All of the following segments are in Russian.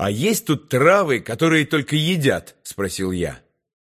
«А есть тут травы, которые только едят?» — спросил я.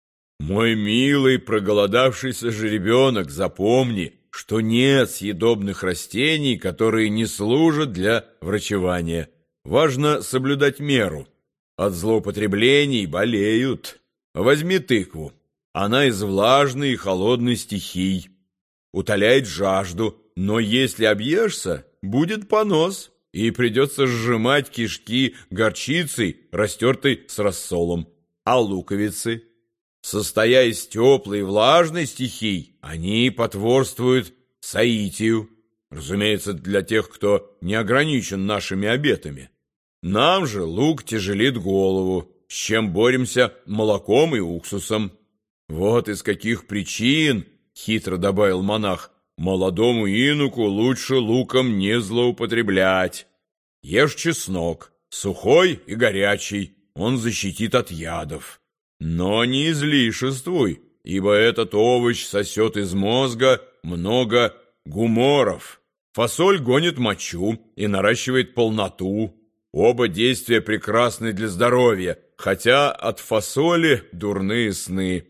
«Мой милый проголодавшийся жеребенок, запомни, что нет съедобных растений, которые не служат для врачевания. Важно соблюдать меру. От злоупотреблений болеют. Возьми тыкву. Она из влажной и холодной стихий. Утоляет жажду, но если объешься, будет понос, и придется сжимать кишки горчицей, растертой с рассолом. А луковицы, состоя из теплой и влажной стихий, они потворствуют соитию, разумеется, для тех, кто не ограничен нашими обетами. Нам же лук тяжелит голову, с чем боремся молоком и уксусом. Вот из каких причин, — хитро добавил монах, — молодому инуку лучше луком не злоупотреблять. Ешь чеснок, сухой и горячий, он защитит от ядов. Но не излишествуй, ибо этот овощ сосет из мозга много гуморов. Фасоль гонит мочу и наращивает полноту. Оба действия прекрасны для здоровья, хотя от фасоли дурные сны,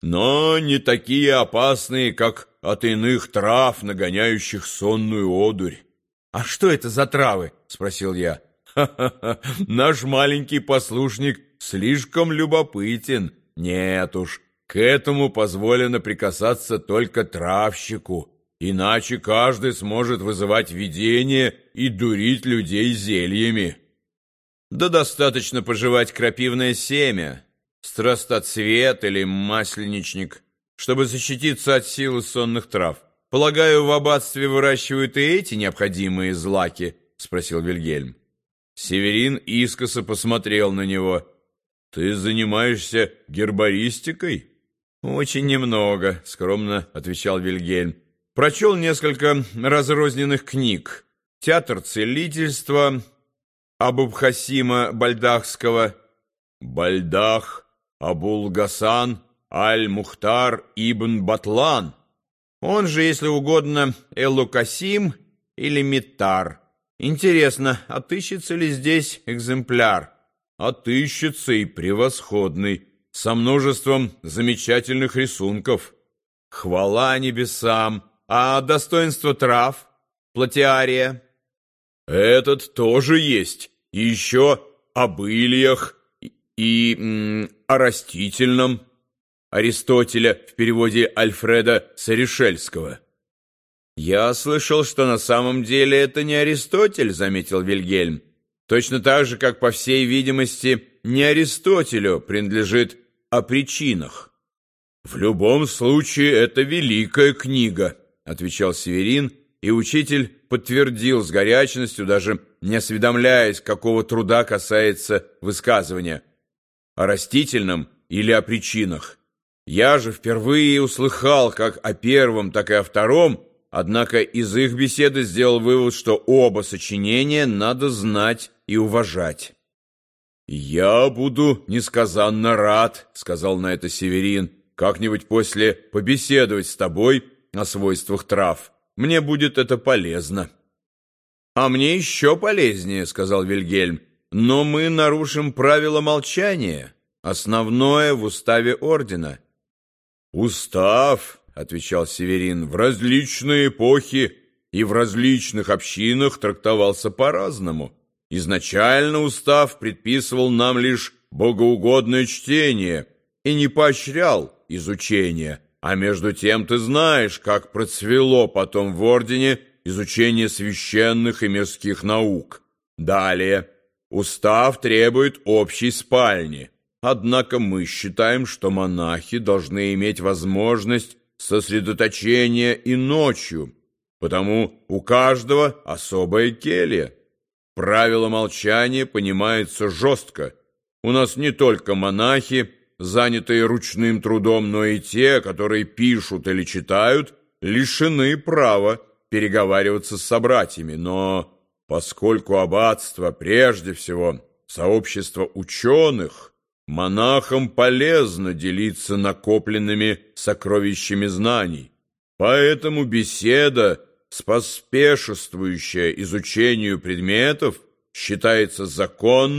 но не такие опасные, как от иных трав, нагоняющих сонную одурь. «А что это за травы?» — спросил я. «Ха-ха-ха, наш маленький послушник слишком любопытен. Нет уж, к этому позволено прикасаться только травщику, иначе каждый сможет вызывать видение и дурить людей зельями. Да достаточно пожевать крапивное семя, страстоцвет или масленичник, чтобы защититься от силы сонных трав. Полагаю, в аббатстве выращивают и эти необходимые злаки?» — спросил Вильгельм. Северин искоса посмотрел на него. «Ты занимаешься гербаристикой?» «Очень немного», — скромно отвечал Вильгельм. «Прочел несколько разрозненных книг. «Театр целительства» Абулхасима Бальдахского, «Бальдах Абул-Гасан Аль-Мухтар ибн Батлан», он же, если угодно, Элукасим или Миттар. Интересно, отыщется ли здесь экземпляр? Отыщется и превосходный, со множеством замечательных рисунков. Хвала небесам! А достоинство трав? Платиария? Этот тоже есть. И еще об ильях и о растительном. Аристотеля в переводе Альфреда Саришельского. «Я слышал, что на самом деле это не Аристотель», — заметил Вильгельм. «Точно так же, как, по всей видимости, не Аристотелю принадлежит «О причинах». «В любом случае, это великая книга», — отвечал Северин, и учитель подтвердил с горячностью, даже не осведомляясь, какого труда касается высказывания, о растительном или о причинах. Я же впервые услыхал как о первом, так и о втором, однако из их беседы сделал вывод, что оба сочинения надо знать и уважать. «Я буду несказанно рад, — сказал на это Северин, — как-нибудь после побеседовать с тобой о свойствах трав. Мне будет это полезно». «А мне еще полезнее, — сказал Вильгельм, — но мы нарушим правила молчания, основное в уставе ордена». «Устав, — отвечал Северин, — в различные эпохи и в различных общинах трактовался по-разному. Изначально устав предписывал нам лишь богоугодное чтение и не поощрял изучение, а между тем ты знаешь, как процвело потом в ордене изучение священных и мирских наук. Далее, устав требует общей спальни. Однако мы считаем, что монахи должны иметь возможность сосредоточения и ночью, потому у каждого особая келья. Правило молчания понимается жестко. У нас не только монахи, занятые ручным трудом, но и те, которые пишут или читают, лишены права переговариваться с собратьями. Но поскольку аббатство прежде всего сообщество ученых, монахам полезно делиться накопленными сокровищами знаний. Поэтому беседа, споспешествующая изучению предметов, считается законной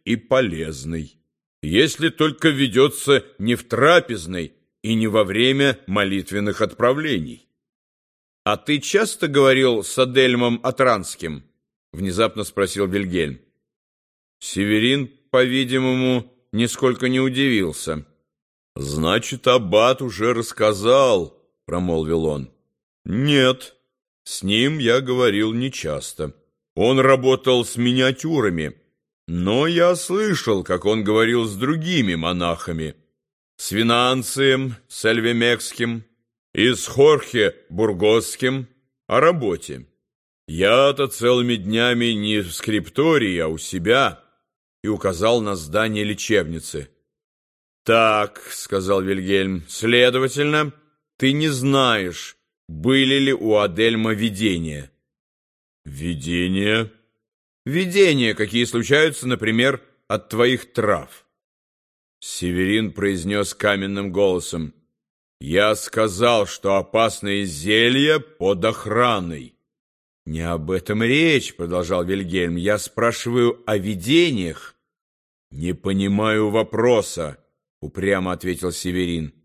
и полезной, если только ведется не в трапезной и не во время молитвенных отправлений. «А ты часто говорил с Адельмом Атранским?» — внезапно спросил Вильгельм. Северин, по-видимому, нисколько не удивился. «Значит, аббат уже рассказал», — промолвил он. «Нет, с ним я говорил нечасто. Он работал с миниатюрами, но я слышал, как он говорил с другими монахами, с Винанцием, с Эльвемекским и с Хорхе Бургосским о работе. Я-то целыми днями не в скриптории, а у себя», и указал на здание лечебницы. «Так», — сказал Вильгельм, — «следовательно, ты не знаешь, были ли у Адельма видения». «Видения?» «Видения, какие случаются, например, от твоих трав». Северин произнес каменным голосом: «Я сказал, что опасные зелья под охраной». «Не об этом речь», — продолжал Вильгельм, — «я спрашиваю о видениях». «Не понимаю вопроса», — упрямо ответил Северин.